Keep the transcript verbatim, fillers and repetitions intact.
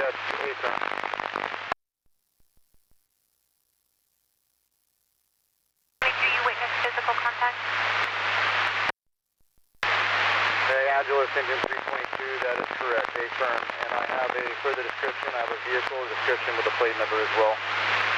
that's affirm. Do you witness physical contact? Hey, Angeles, engine three twenty-two, that is correct, affirm. And I have a further description, I have a vehicle description with a plate number as well.